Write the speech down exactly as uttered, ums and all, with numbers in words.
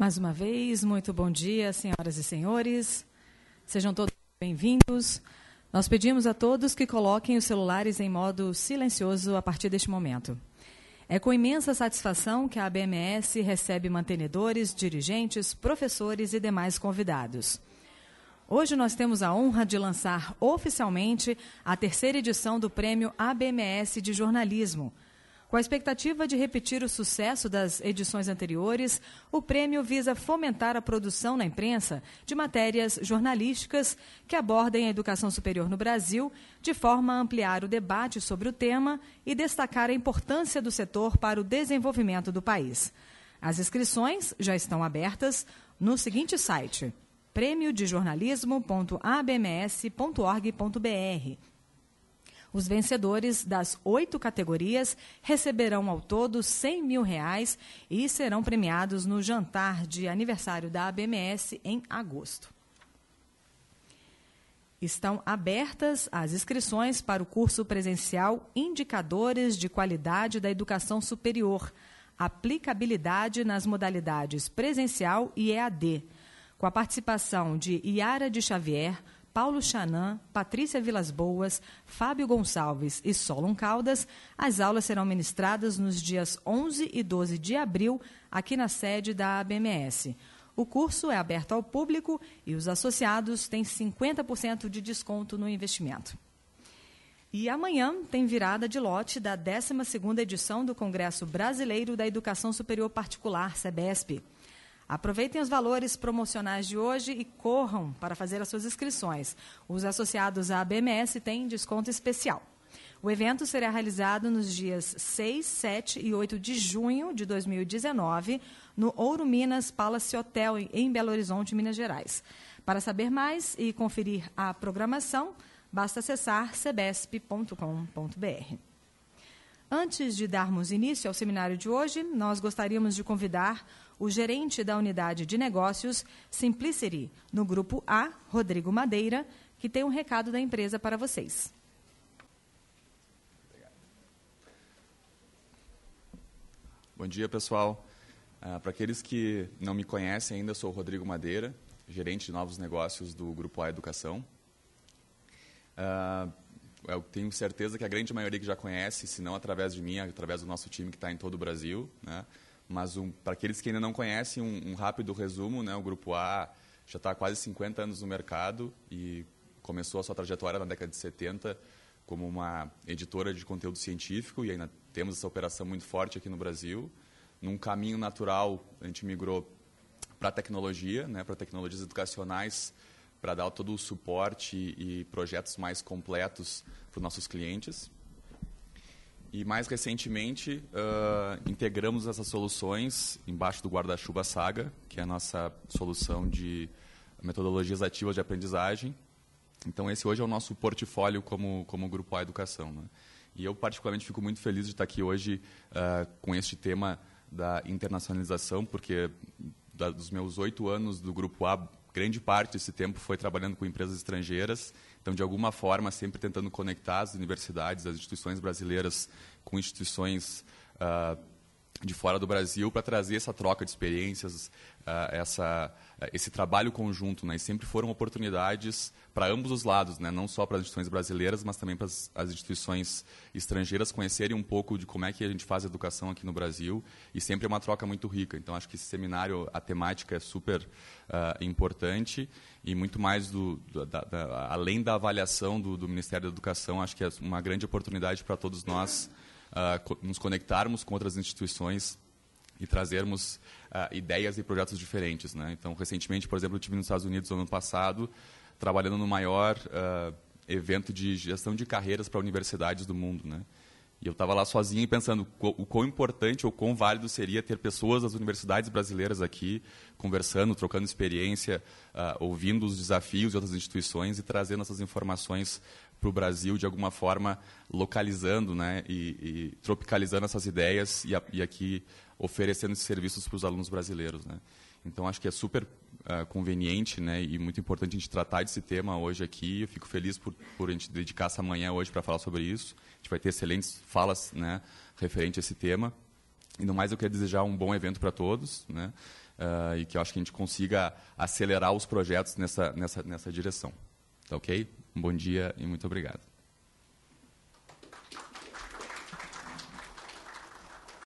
Mais uma vez, muito bom dia, senhoras e senhores. Sejam todos bem-vindos. Nós pedimos a todos que coloquem os celulares em modo silencioso a partir deste momento. É com imensa satisfação que a A B M S recebe mantenedores, dirigentes, professores e demais convidados. Hoje nós temos a honra de lançar oficialmente a terceira edição do Prêmio A B M S de Jornalismo. Com a expectativa de repetir o sucesso das edições anteriores, o prêmio visa fomentar a produção na imprensa de matérias jornalísticas que abordem a educação superior no Brasil, de forma a ampliar o debate sobre o tema e destacar a importância do setor para o desenvolvimento do país. As inscrições já estão abertas no seguinte site: prêmio de jornalismo ponto a b m s ponto org ponto b r. Os vencedores das oito categorias receberão ao todo cem mil reais e serão premiados no jantar de aniversário da A B M S em agosto. Estão abertas as inscrições para o curso presencial Indicadores de Qualidade da Educação Superior, aplicabilidade nas modalidades presencial e E A D, com a participação de Iara de Xavier, Paulo Chanan, Patrícia Vilas Boas, Fábio Gonçalves e Solon Caldas. As aulas serão ministradas nos dias onze e doze de abril, aqui na sede da A B M S. O curso é aberto ao público e os associados têm cinquenta por cento de desconto no investimento. E amanhã tem virada de lote da décima segunda edição do Congresso Brasileiro da Educação Superior Particular, CEBESP. Aproveitem os valores promocionais de hoje e corram para fazer as suas inscrições. Os associados à A B M S têm desconto especial. O evento será realizado nos dias seis, sete e oito de junho de dois mil e dezenove, no Ouro Minas Palace Hotel, em Belo Horizonte, Minas Gerais. Para saber mais e conferir a programação, basta acessar cebesp ponto com ponto b r. Antes de darmos início ao seminário de hoje, nós gostaríamos de convidar o gerente da unidade de negócios Simplicity, no Grupo A, Rodrigo Madeira, que tem um recado da empresa para vocês. Bom dia, pessoal. Uh, para aqueles que não me conhecem ainda, sou o Rodrigo Madeira, gerente de novos negócios do Grupo A Educação. Uh, eu tenho certeza que a grande maioria que já conhece, se não através de mim, através do nosso time que está em todo o Brasil, né? Mas um, para aqueles que ainda não conhecem, um, um rápido resumo, né? O Grupo A já está há quase cinquenta anos no mercado e começou a sua trajetória na década de setenta como uma editora de conteúdo científico, e ainda temos essa operação muito forte aqui no Brasil. Num caminho natural, a gente migrou para a tecnologia, né? Para tecnologias educacionais, para dar todo o suporte e, e projetos mais completos para os nossos clientes. E, mais recentemente, uh, integramos essas soluções embaixo do guarda-chuva Saga, que é a nossa solução de metodologias ativas de aprendizagem. Então, esse hoje é o nosso portfólio como, como Grupo A Educação, né? E eu, particularmente, fico muito feliz de estar aqui hoje uh, com este tema da internacionalização, porque da, dos meus oito anos do Grupo A, grande parte desse tempo foi trabalhando com empresas estrangeiras. Então, de alguma forma, sempre tentando conectar as universidades, as instituições brasileiras com instituições uh, de fora do Brasil para trazer essa troca de experiências, uh, essa, uh, esse trabalho conjunto, né? E sempre foram oportunidades para ambos os lados, né? Não só para as instituições brasileiras, mas também para as, as instituições estrangeiras conhecerem um pouco de como é que a gente faz educação aqui no Brasil, e sempre é uma troca muito rica. Então, acho que esse seminário, a temática é super uh, importante, e muito mais, do, do, da, da, além da avaliação do, do Ministério da Educação, acho que é uma grande oportunidade para todos nós uh, nos conectarmos com outras instituições e trazermos uh, ideias e projetos diferentes, né? Então, recentemente, por exemplo, eu estive nos Estados Unidos no ano passado, trabalhando no maior uh, evento de gestão de carreiras para universidades do mundo, né? E eu estava lá sozinho pensando o quão importante ou quão válido seria ter pessoas das universidades brasileiras aqui, conversando, trocando experiência, uh, ouvindo os desafios de outras instituições e trazendo essas informações para o Brasil, de alguma forma, localizando, né, e, e tropicalizando essas ideias e, a, e aqui oferecendo esses serviços para os alunos brasileiros, né? Então, acho que é super uh, conveniente, né, e muito importante a gente tratar desse tema hoje aqui. Eu fico feliz por, por a gente dedicar essa manhã hoje para falar sobre isso. A gente vai ter excelentes falas, né, referente a esse tema. E no mais eu quero desejar um bom evento para todos, né? Uh, e que eu acho que a gente consiga acelerar os projetos nessa, nessa, nessa direção. Tá ok? Um bom dia e muito obrigado.